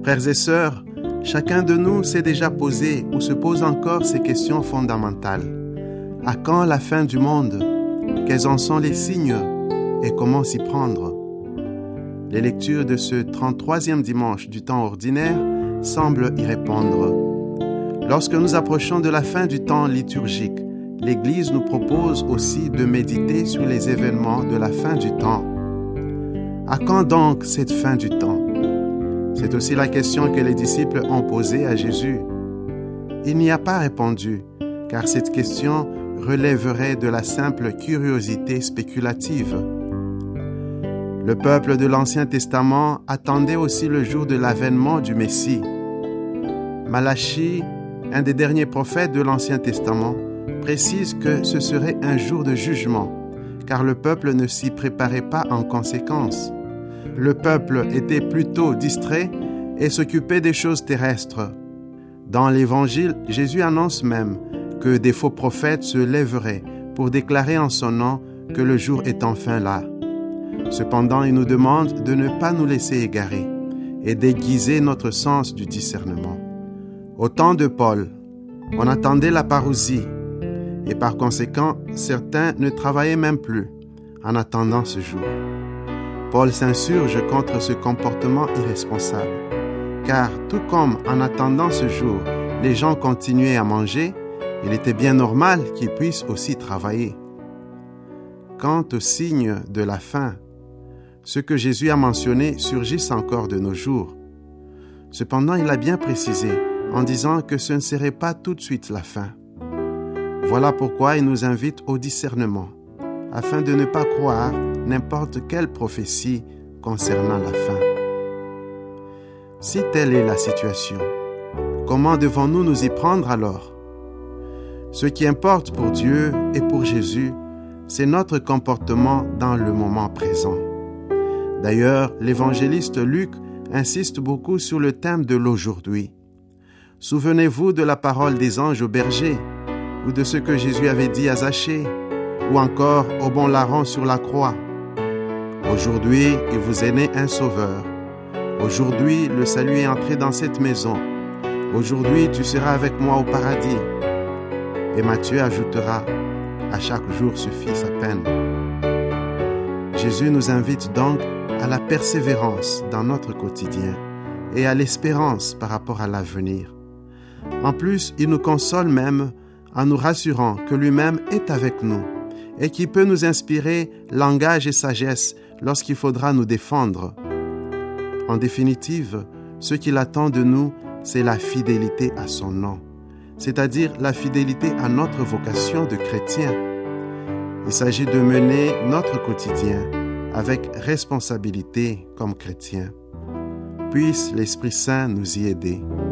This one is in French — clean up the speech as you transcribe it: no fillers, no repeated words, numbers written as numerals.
Frères et sœurs, chacun de nous s'est déjà posé ou se pose encore ces questions fondamentales. À quand la fin du monde? Quels en sont les signes et comment s'y prendre? Les lectures de ce 33e dimanche du temps ordinaire semblent y répondre. Lorsque nous approchons de la fin du temps liturgique, l'Église nous propose aussi de méditer sur les événements de la fin du temps. À quand donc cette fin du temps? C'est aussi la question que les disciples ont posée à Jésus. Il n'y a pas répondu, car cette question relèverait de la simple curiosité spéculative. Le peuple de l'Ancien Testament attendait aussi le jour de l'avènement du Messie. Malachie, un des derniers prophètes de l'Ancien Testament, précise que ce serait un jour de jugement, car le peuple ne s'y préparait pas en conséquence. Le peuple était plutôt distrait et s'occupait des choses terrestres. Dans l'Évangile, Jésus annonce même que des faux prophètes se lèveraient pour déclarer en son nom que le jour est enfin là. Cependant, il nous demande de ne pas nous laisser égarer et d'aiguiser notre sens du discernement. Au temps de Paul, on attendait la parousie et par conséquent, certains ne travaillaient même plus en attendant ce jour. Paul s'insurge contre ce comportement irresponsable, car tout comme en attendant ce jour, les gens continuaient à manger, il était bien normal qu'ils puissent aussi travailler. Quant aux signes de la fin, ceux que Jésus a mentionnés surgissent encore de nos jours. Cependant, il a bien précisé en disant que ce ne serait pas tout de suite la fin. Voilà pourquoi il nous invite au discernement, afin de ne pas croire n'importe quelle prophétie concernant la fin. Si telle est la situation, comment devons-nous nous y prendre alors? Ce qui importe pour Dieu et pour Jésus, c'est notre comportement dans le moment présent. D'ailleurs, l'évangéliste Luc insiste beaucoup sur le thème de l'aujourd'hui. Souvenez-vous de la parole des anges au berger, ou de ce que Jésus avait dit à Zachée, ou encore au bon larron sur la croix. Aujourd'hui, il vous est né un sauveur. Aujourd'hui, le salut est entré dans cette maison. Aujourd'hui, tu seras avec moi au paradis. Et Matthieu ajoutera, à chaque jour suffit sa peine. Jésus nous invite donc à la persévérance dans notre quotidien et à l'espérance par rapport à l'avenir. En plus, il nous console même en nous rassurant que lui-même est avec nous et qu'il peut nous inspirer langage et sagesse lorsqu'il faudra nous défendre. En définitive, ce qu'il attend de nous, c'est la fidélité à son nom, c'est-à-dire la fidélité à notre vocation de chrétien. Il s'agit de mener notre quotidien avec responsabilité comme chrétien. Puisse l'Esprit Saint nous y aider.